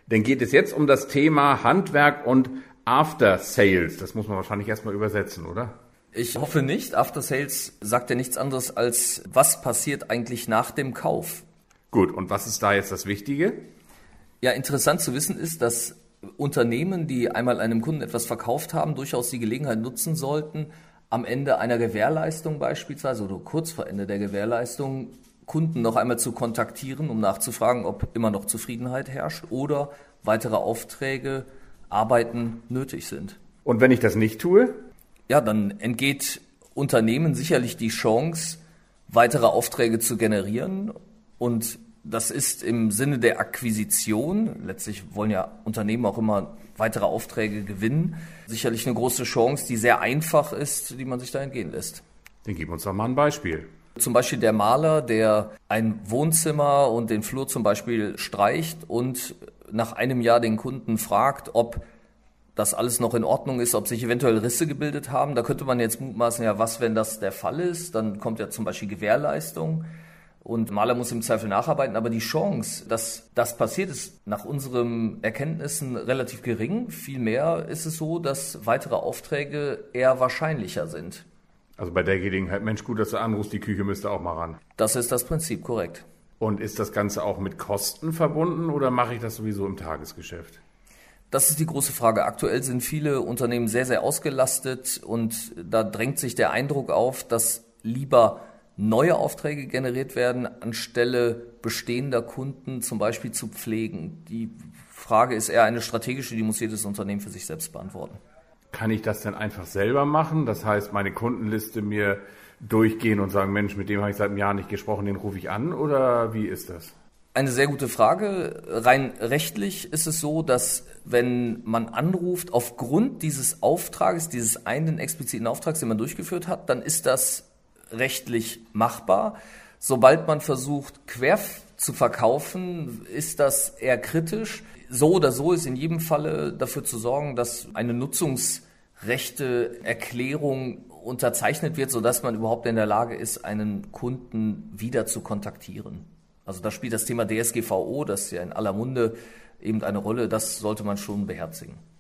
Denn geht es jetzt um das Thema Handwerk und After Sales. Das muss man wahrscheinlich erstmal übersetzen, oder? Ich hoffe nicht. After Sales sagt ja nichts anderes als, was passiert eigentlich nach dem Kauf? Gut, und was ist da jetzt das Wichtige? Ja, interessant zu wissen ist, dass Unternehmen, die einmal einem Kunden etwas verkauft haben, durchaus die Gelegenheit nutzen sollten, am Ende einer Gewährleistung beispielsweise oder kurz vor Ende der Gewährleistung Kunden noch einmal zu kontaktieren, um nachzufragen, ob immer noch Zufriedenheit herrscht oder weitere Aufträge, Arbeiten nötig sind. Und wenn ich das nicht tue? Ja, dann entgeht Unternehmen sicherlich die Chance, weitere Aufträge zu generieren. Und das ist im Sinne der Akquisition, letztlich wollen ja Unternehmen auch immer weitere Aufträge gewinnen, sicherlich eine große Chance, die sehr einfach ist, die man sich da entgehen lässt. Dann gib uns doch mal ein Beispiel. Zum Beispiel der Maler, der ein Wohnzimmer und den Flur zum Beispiel streicht und nach einem Jahr den Kunden fragt, ob das alles noch in Ordnung ist, ob sich eventuell Risse gebildet haben. Da könnte man jetzt mutmaßen, ja, was, wenn das der Fall ist? Dann kommt ja zum Beispiel Gewährleistung und Maler muss im Zweifel nacharbeiten. Aber die Chance, dass das passiert, ist nach unseren Erkenntnissen relativ gering. Vielmehr ist es so, dass weitere Aufträge eher wahrscheinlicher sind. Also bei der Gelegenheit, Mensch, gut, dass du anrufst, die Küche müsste auch mal ran. Das ist das Prinzip, korrekt. Und ist das Ganze auch mit Kosten verbunden oder mache ich das sowieso im Tagesgeschäft? Das ist die große Frage. Aktuell sind viele Unternehmen sehr, sehr ausgelastet und da drängt sich der Eindruck auf, dass lieber neue Aufträge generiert werden, anstelle bestehender Kunden zum Beispiel zu pflegen. Die Frage ist eher eine strategische, die muss jedes Unternehmen für sich selbst beantworten. Kann ich das denn einfach selber machen? Das heißt, meine Kundenliste mir durchgehen und sagen, Mensch, mit dem habe ich seit einem Jahr nicht gesprochen, den rufe ich an, oder wie ist das? Eine sehr gute Frage. Rein rechtlich ist es so, dass wenn man anruft, aufgrund dieses Auftrages, dieses einen expliziten Auftrags, den man durchgeführt hat, dann ist das rechtlich machbar. Sobald man versucht, quer zu verkaufen, ist das eher kritisch. So oder so ist in jedem Falle dafür zu sorgen, dass eine Nutzungsrechte-Erklärung unterzeichnet wird, sodass man überhaupt in der Lage ist, einen Kunden wieder zu kontaktieren. Also da spielt das Thema DSGVO, das ist ja in aller Munde, eben eine Rolle, das sollte man schon beherzigen.